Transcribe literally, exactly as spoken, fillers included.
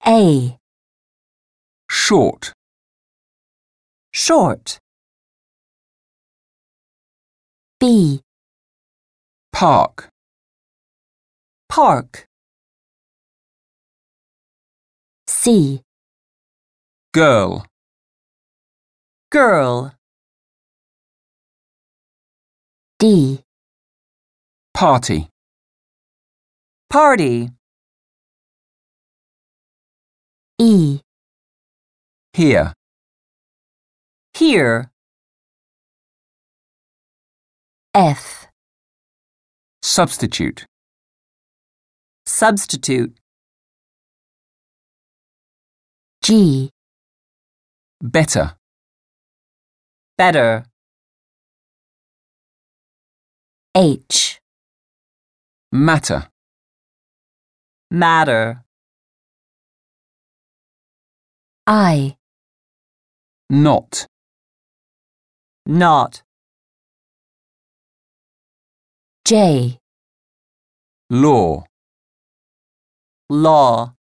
A. Short. Short. B. Park. Park. C. Girl. Girl. D. Party. Party. E. Here. Here. F. Substitute. Substitute. G. Better. Better. H. Matter. Matter. I. Not. Not. J. Law. Law.